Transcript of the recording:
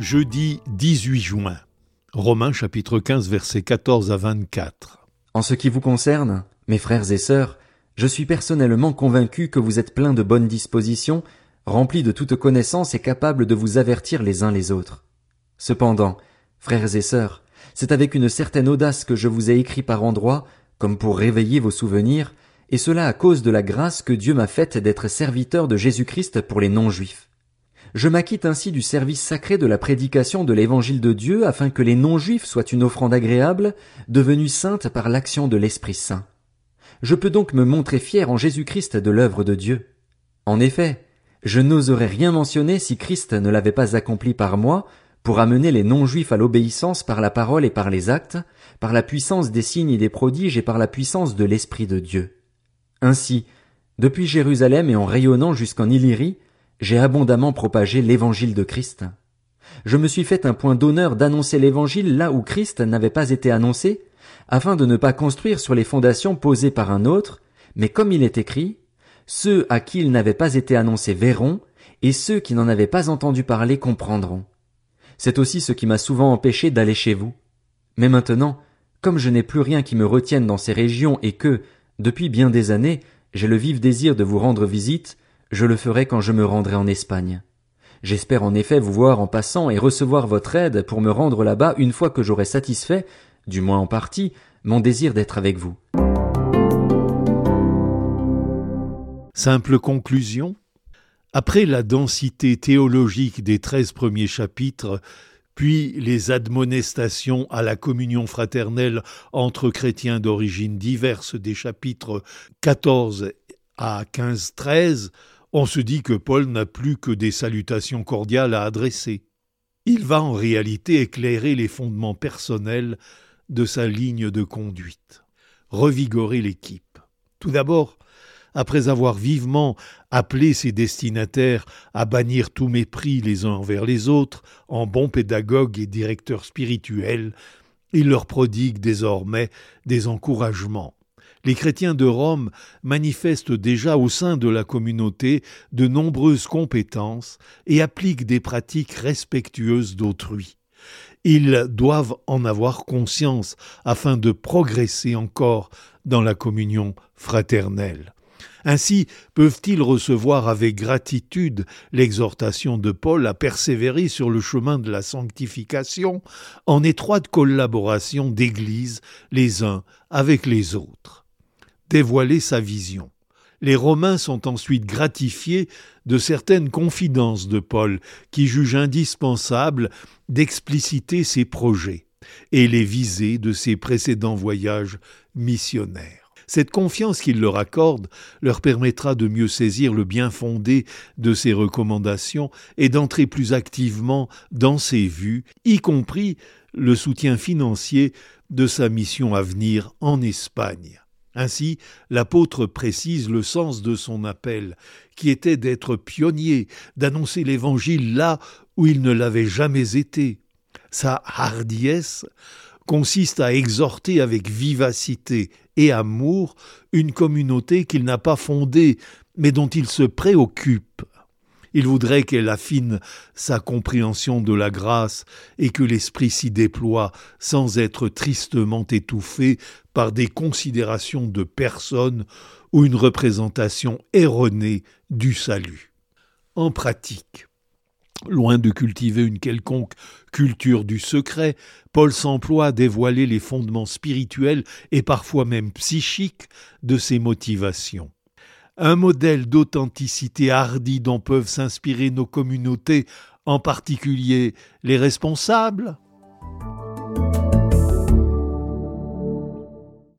Jeudi 18 juin. Romains chapitre 15 versets 14 à 24. En ce qui vous concerne, mes frères et sœurs, je suis personnellement convaincu que vous êtes pleins de bonnes dispositions, remplis de toute connaissance et capables de vous avertir les uns les autres. Cependant, frères et sœurs, c'est avec une certaine audace que je vous ai écrit par endroits, comme pour réveiller vos souvenirs, et cela à cause de la grâce que Dieu m'a faite d'être serviteur de Jésus-Christ pour les non-juifs. Je m'acquitte ainsi du service sacré de la prédication de l'évangile de Dieu afin que les non-juifs soient une offrande agréable, devenue sainte par l'action de l'Esprit Saint. Je peux donc me montrer fier en Jésus-Christ de l'œuvre de Dieu. En effet, je n'oserais rien mentionner si Christ ne l'avait pas accompli par moi pour amener les non-juifs à l'obéissance par la parole et par les actes, par la puissance des signes et des prodiges et par la puissance de l'Esprit de Dieu. Ainsi, depuis Jérusalem et en rayonnant jusqu'en Illyrie, j'ai abondamment propagé l'évangile de Christ. Je me suis fait un point d'honneur d'annoncer l'évangile là où Christ n'avait pas été annoncé, afin de ne pas construire sur les fondations posées par un autre, mais comme il est écrit, ceux à qui il n'avait pas été annoncé verront, et ceux qui n'en avaient pas entendu parler comprendront. C'est aussi ce qui m'a souvent empêché d'aller chez vous. Mais maintenant, comme je n'ai plus rien qui me retienne dans ces régions et que, depuis bien des années, j'ai le vif désir de vous rendre visite, je le ferai quand je me rendrai en Espagne. J'espère en effet vous voir en passant et recevoir votre aide pour me rendre là-bas une fois que j'aurai satisfait, du moins en partie, mon désir d'être avec vous. Simple conclusion. Après la densité théologique des 13 premiers chapitres, puis les admonestations à la communion fraternelle entre chrétiens d'origines diverses des chapitres 14 à 15-13, on se dit que Paul n'a plus que des salutations cordiales à adresser. Il va en réalité éclairer les fondements personnels de sa ligne de conduite, revigorer l'équipe. Tout d'abord, après avoir vivement appelé ses destinataires à bannir tout mépris les uns envers les autres, en bons pédagogues et directeurs spirituels, il leur prodigue désormais des encouragements. Les chrétiens de Rome manifestent déjà au sein de la communauté de nombreuses compétences et appliquent des pratiques respectueuses d'autrui. Ils doivent en avoir conscience afin de progresser encore dans la communion fraternelle. Ainsi peuvent-ils recevoir avec gratitude l'exhortation de Paul à persévérer sur le chemin de la sanctification en étroite collaboration d'Église les uns avec les autres. Dévoiler sa vision. Les Romains sont ensuite gratifiés de certaines confidences de Paul qui jugent indispensable d'expliciter ses projets et les visées de ses précédents voyages missionnaires. Cette confiance qu'il leur accorde leur permettra de mieux saisir le bien fondé de ses recommandations et d'entrer plus activement dans ses vues, y compris le soutien financier de sa mission à venir en Espagne. Ainsi, l'apôtre précise le sens de son appel, qui était d'être pionnier, d'annoncer l'Évangile là où il ne l'avait jamais été. Sa hardiesse consiste à exhorter avec vivacité et amour une communauté qu'il n'a pas fondée, mais dont il se préoccupe. Il voudrait qu'elle affine sa compréhension de la grâce et que l'esprit s'y déploie sans être tristement étouffé par des considérations de personnes ou une représentation erronée du salut. En pratique, loin de cultiver une quelconque culture du secret, Paul s'emploie à dévoiler les fondements spirituels et parfois même psychiques de ses motivations. Un modèle d'authenticité hardie dont peuvent s'inspirer nos communautés, en particulier les responsables.